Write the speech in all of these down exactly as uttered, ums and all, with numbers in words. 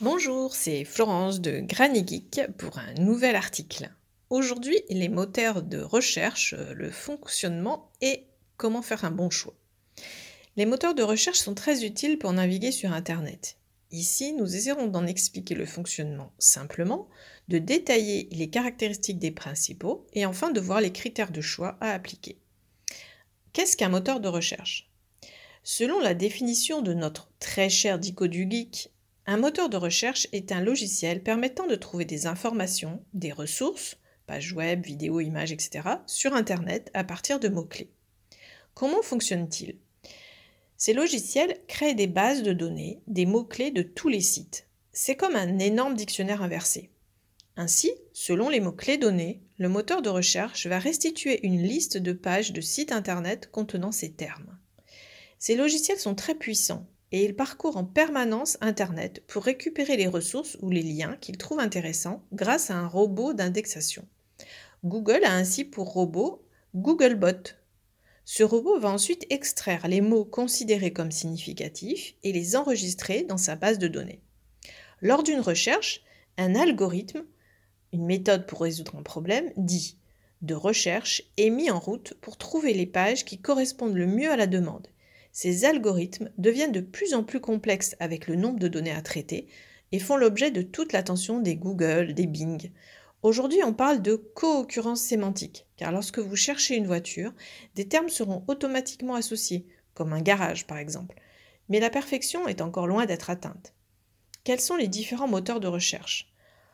Bonjour, c'est Florence de Granny Geek pour un nouvel article. Aujourd'hui, les moteurs de recherche, euh, le fonctionnement et comment faire un bon choix. Les moteurs de recherche sont très utiles pour naviguer sur Internet. Ici, nous essaierons d'en expliquer le fonctionnement simplement, de détailler les caractéristiques des principaux et enfin de voir les critères de choix à appliquer. Qu'est-ce qu'un moteur de recherche ? Selon la définition de notre très cher Dico du Geek, un moteur de recherche est un logiciel permettant de trouver des informations, des ressources, pages web, vidéos, images, et cetera, sur Internet à partir de mots-clés. Comment fonctionne-t-il ? Ces logiciels créent des bases de données, des mots-clés de tous les sites. C'est comme un énorme dictionnaire inversé. Ainsi, selon les mots-clés donnés, le moteur de recherche va restituer une liste de pages de sites Internet contenant ces termes. Ces logiciels sont très puissants et ils parcourent en permanence Internet pour récupérer les ressources ou les liens qu'ils trouvent intéressants grâce à un robot d'indexation. Google a ainsi pour robot Googlebot. Ce robot va ensuite extraire les mots considérés comme significatifs et les enregistrer dans sa base de données. Lors d'une recherche, un algorithme, une méthode pour résoudre un problème, dit de recherche, est mis en route pour trouver les pages qui correspondent le mieux à la demande. Ces algorithmes deviennent de plus en plus complexes avec le nombre de données à traiter et font l'objet de toute l'attention des Google, des Bing. Aujourd'hui, on parle de co-occurrence sémantique, car lorsque vous cherchez une voiture, des termes seront automatiquement associés, comme un garage par exemple. Mais la perfection est encore loin d'être atteinte. Quels sont les différents moteurs de recherche ?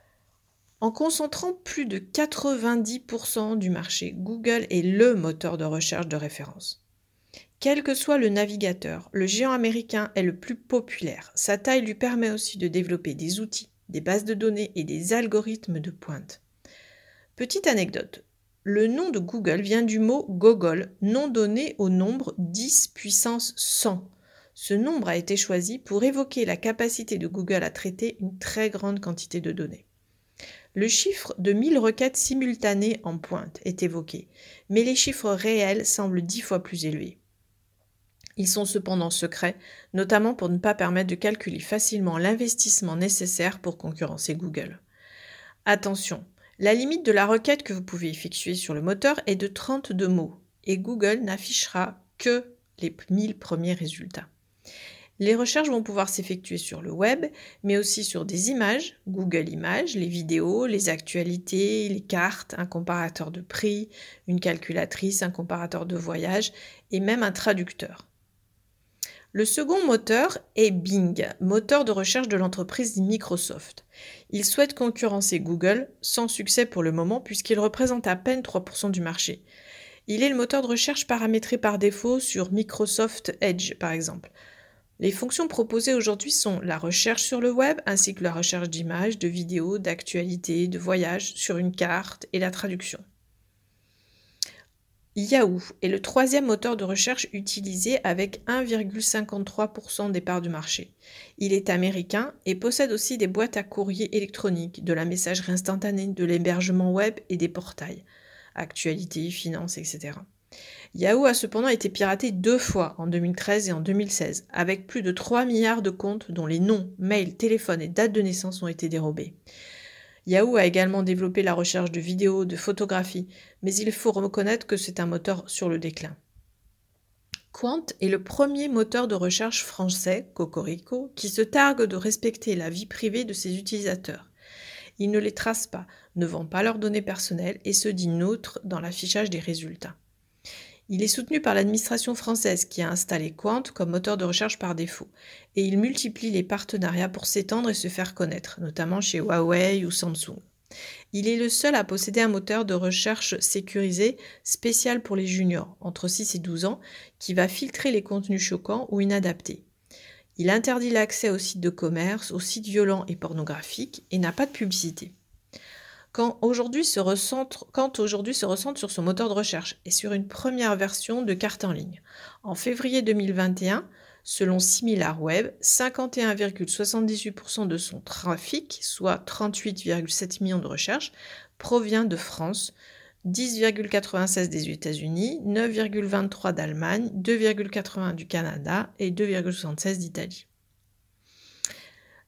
En concentrant plus de quatre-vingt-dix pour cent du marché, Google est le moteur de recherche de référence. Quel que soit le navigateur, le géant américain est le plus populaire. Sa taille lui permet aussi de développer des outils, des bases de données et des algorithmes de pointe. Petite anecdote, le nom de Google vient du mot Gogol, nom donné au nombre dix puissance cent. Ce nombre a été choisi pour évoquer la capacité de Google à traiter une très grande quantité de données. Le chiffre de mille requêtes simultanées en pointe est évoqué, mais les chiffres réels semblent dix fois plus élevés. Ils sont cependant secrets, notamment pour ne pas permettre de calculer facilement l'investissement nécessaire pour concurrencer Google. Attention, la limite de la requête que vous pouvez effectuer sur le moteur est de trente-deux mots, et Google n'affichera que les mille premiers résultats. Les recherches vont pouvoir s'effectuer sur le web, mais aussi sur des images, Google Images, les vidéos, les actualités, les cartes, un comparateur de prix, une calculatrice, un comparateur de voyage et même un traducteur. Le second moteur est Bing, moteur de recherche de l'entreprise Microsoft. Il souhaite concurrencer Google, sans succès pour le moment puisqu'il représente à peine trois pour cent du marché. Il est le moteur de recherche paramétré par défaut sur Microsoft Edge par exemple. Les fonctions proposées aujourd'hui sont la recherche sur le web ainsi que la recherche d'images, de vidéos, d'actualités, de voyages sur une carte et la traduction. Yahoo est le troisième moteur de recherche utilisé avec un virgule cinquante-trois pour cent des parts du marché. Il est américain et possède aussi des boîtes à courrier électroniques, de la messagerie instantanée, de l'hébergement web et des portails, actualités, finances, et cetera. Yahoo a cependant été piraté deux fois en deux mille treize et en deux mille seize, avec plus de trois milliards de comptes dont les noms, mails, téléphones et dates de naissance ont été dérobés. Yahoo a également développé la recherche de vidéos, de photographies, mais il faut reconnaître que c'est un moteur sur le déclin. Qwant est le premier moteur de recherche français, Cocorico, qui se targue de respecter la vie privée de ses utilisateurs. Il ne les trace pas, ne vend pas leurs données personnelles et se dit neutre dans l'affichage des résultats. Il est soutenu par l'administration française qui a installé Qwant comme moteur de recherche par défaut, et il multiplie les partenariats pour s'étendre et se faire connaître, notamment chez Huawei ou Samsung. Il est le seul à posséder un moteur de recherche sécurisé spécial pour les juniors, entre six et douze ans, qui va filtrer les contenus choquants ou inadaptés. Il interdit l'accès aux sites de commerce, aux sites violents et pornographiques, et n'a pas de publicité. Quand aujourd'hui se recentre, quand aujourd'hui se recentre sur son moteur de recherche et sur une première version de carte en ligne. En février deux mille vingt et un, selon SimilarWeb, cinquante et un virgule soixante-dix-huit pour cent de son trafic, soit trente-huit virgule sept millions de recherches, provient de France, dix virgule quatre-vingt-seize des États-Unis, neuf virgule vingt-trois d'Allemagne, deux virgule quatre-vingts du Canada et deux virgule soixante-seize d'Italie.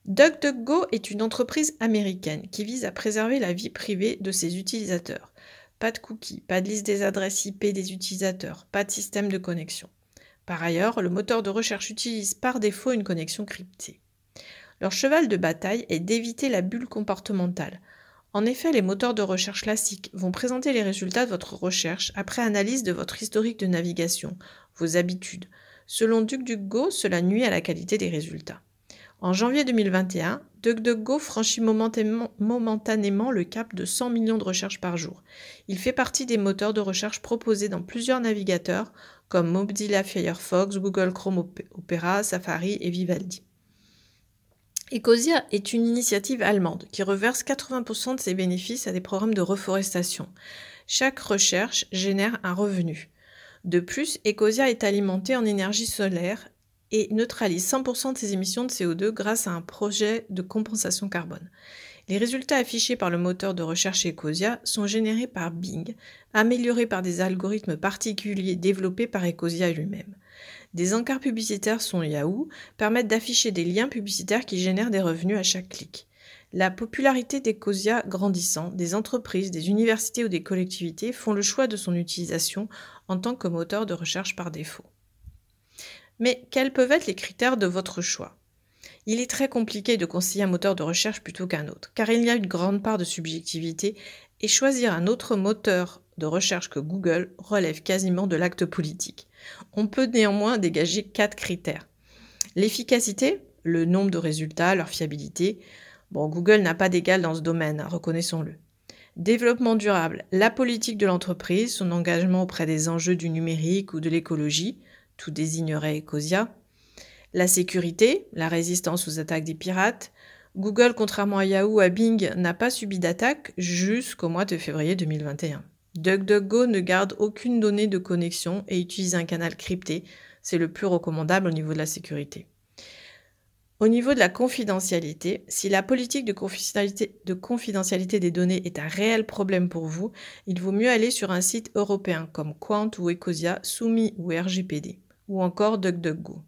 DuckDuckGo est une entreprise américaine qui vise à préserver la vie privée de ses utilisateurs. Pas de cookies, pas de liste des adresses I P des utilisateurs, pas de système de connexion. Par ailleurs, le moteur de recherche utilise par défaut une connexion cryptée. Leur cheval de bataille est d'éviter la bulle comportementale. En effet, les moteurs de recherche classiques vont présenter les résultats de votre recherche après analyse de votre historique de navigation, vos habitudes. Selon DuckDuckGo, cela nuit à la qualité des résultats. En janvier deux mille vingt et un, DuckDuckGo franchit momentanément, momentanément le cap de cent millions de recherches par jour. Il fait partie des moteurs de recherche proposés dans plusieurs navigateurs comme Mozilla Firefox, Google Chrome Opera, Safari et Vivaldi. Ecosia est une initiative allemande qui reverse quatre-vingts pour cent de ses bénéfices à des programmes de reforestation. Chaque recherche génère un revenu. De plus, Ecosia est alimenté en énergie solaire et neutralise cent pour cent de ses émissions de C O deux grâce à un projet de compensation carbone. Les résultats affichés par le moteur de recherche Ecosia sont générés par Bing, améliorés par des algorithmes particuliers développés par Ecosia lui-même. Des encarts publicitaires sur Yahoo permettent d'afficher des liens publicitaires qui génèrent des revenus à chaque clic. La popularité d'Ecosia grandissant, des entreprises, des universités ou des collectivités font le choix de son utilisation en tant que moteur de recherche par défaut. Mais quels peuvent être les critères de votre choix ? Il est très compliqué de conseiller un moteur de recherche plutôt qu'un autre, car il y a une grande part de subjectivité et choisir un autre moteur de recherche que Google relève quasiment de l'acte politique. On peut néanmoins dégager quatre critères. L'efficacité, le nombre de résultats, leur fiabilité. Bon, Google n'a pas d'égal dans ce domaine, reconnaissons-le. Développement durable, la politique de l'entreprise, son engagement auprès des enjeux du numérique ou de l'écologie, tout désignerait Ecosia. La sécurité, la résistance aux attaques des pirates. Google, contrairement à Yahoo ou à Bing, n'a pas subi d'attaque jusqu'au mois de février deux mille vingt et un. DuckDuckGo ne garde aucune donnée de connexion et utilise un canal crypté. C'est le plus recommandable au niveau de la sécurité. Au niveau de la confidentialité, si la politique de confidentialité, de confidentialité des données est un réel problème pour vous, il vaut mieux aller sur un site européen comme Quant ou Ecosia soumis au R G P D, ou encore DuckDuckGo.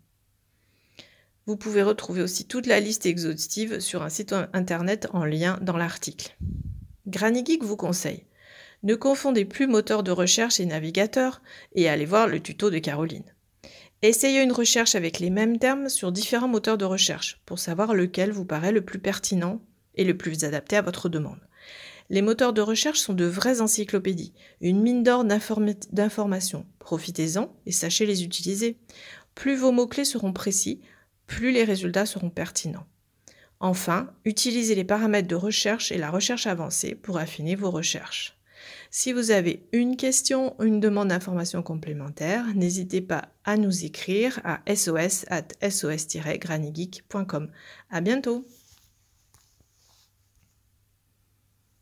Vous pouvez retrouver aussi toute la liste exhaustive sur un site internet en lien dans l'article. GrannyGeek vous conseille: ne confondez plus moteur de recherche et navigateur et allez voir le tuto de Caroline. Essayez une recherche avec les mêmes termes sur différents moteurs de recherche pour savoir lequel vous paraît le plus pertinent et le plus adapté à votre demande. Les moteurs de recherche sont de vraies encyclopédies, une mine d'or d'inform- d'informations. Profitez-en et sachez les utiliser. Plus vos mots-clés seront précis, plus les résultats seront pertinents. Enfin, utilisez les paramètres de recherche et la recherche avancée pour affiner vos recherches. Si vous avez une question ou une demande d'information complémentaire, n'hésitez pas à nous écrire à sos arobase sos tiret grannygeek point com. À bientôt!